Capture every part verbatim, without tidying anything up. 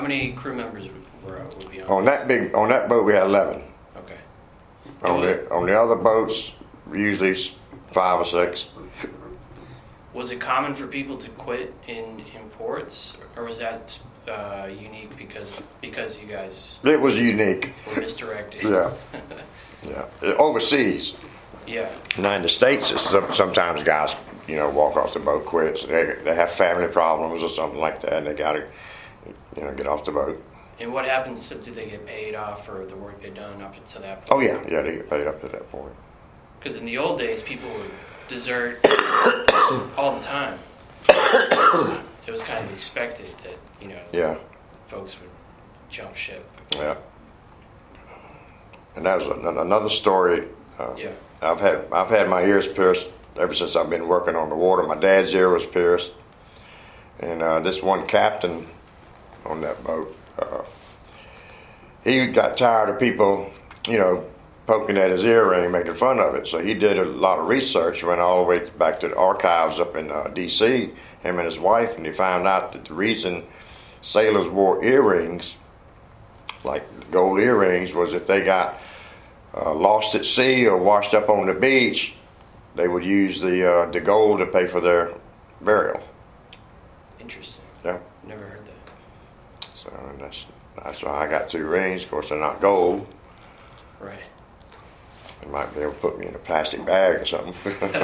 How many crew members were would be on? On that big, on that boat, we had eleven. Okay. On the on the other boats, usually five or six. Was it common for people to quit in, in ports, or was that uh, unique because because you guys It was unique. were misdirected? Yeah. Yeah. Overseas. Yeah. Now in the States, it's some, sometimes guys, you know, walk off the boat, quit. So they they have family problems or something like that, and they got to, you know, get off the boat. And what happens? To, do they get paid off for the work they've done up to that point? Oh yeah, yeah, they get paid up to that point. Because in the old days, people would desert all the time. It was kind of expected that, you know, Yeah, folks would jump ship. yeah. And that was an- another story. Uh, Yeah. I've had I've had my ears pierced ever since I've been working on the water. My dad's ear was pierced, and uh, this one captain on that boat, uh, he got tired of people, you know, poking at his earring, making fun of it. So he did a lot of research, went all the way back to the archives up in uh, D C, him and his wife, and he found out that the reason sailors wore earrings, like gold earrings, was if they got uh, lost at sea or washed up on the beach, they would use the uh, the gold to pay for their burial. Interesting. Yeah. Never heard that. So and that's that's why I got two rings. Of course, they're not gold. Right. They might be able to put me in a plastic bag or something.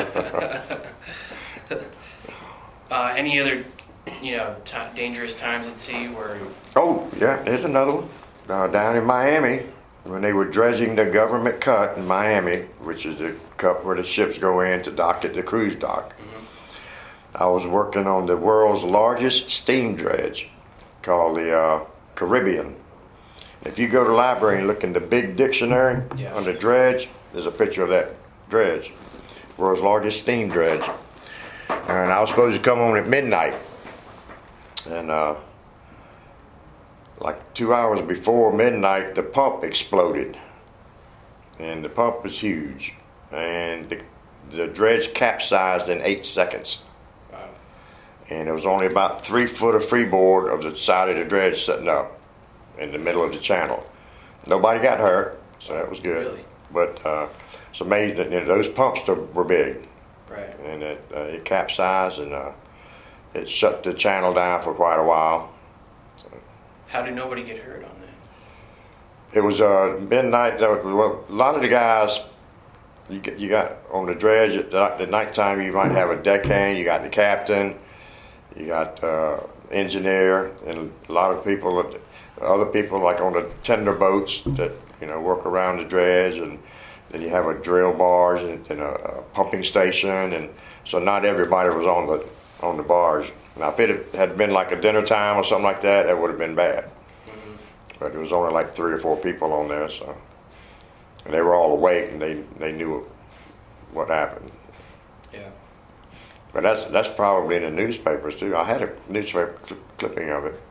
Uh, any other, you know, t- dangerous times at sea where? Oh, yeah, there's another one. Uh, down in Miami, when they were dredging the government cut in Miami, which is the cut where the ships go in to dock at the cruise dock. Mm-hmm. I was working on the world's largest steam dredge called the uh, Caribbean. If you go to the library and look in the big dictionary Yeah. on the dredge, there's a picture of that dredge, world's largest steam dredge. And I was supposed to come on at midnight. And uh, like two hours before midnight, the pump exploded. And the pump was huge. And the, the dredge capsized in eight seconds. Wow. And there was only about three foot of freeboard of the side of the dredge sitting up in the middle of the channel. Nobody got hurt, so that was good. Really? But uh, it's amazing that, you know, those pumps were big. Right. And it, uh, it capsized and uh, it shut the channel down for quite a while. How did nobody get hurt on that? It was uh, midnight. Well, a lot of the guys, you get, you got on the dredge at the, the nighttime, you might have a deckhand, you got the captain, you got uh, engineer, and a lot of people, other people like on the tender boats that, you know, work around the dredge, and then you have a drill barge and, and a, a pumping station, and so not everybody was on the on the barge. Now, if it had been like a dinner time or something like that, that would have been bad. Mm-hmm. But it was only like three or four people on there, so and they were all awake and they they knew what happened. Yeah. But that's that's probably in the newspapers too. I had a newspaper cl- clipping of it.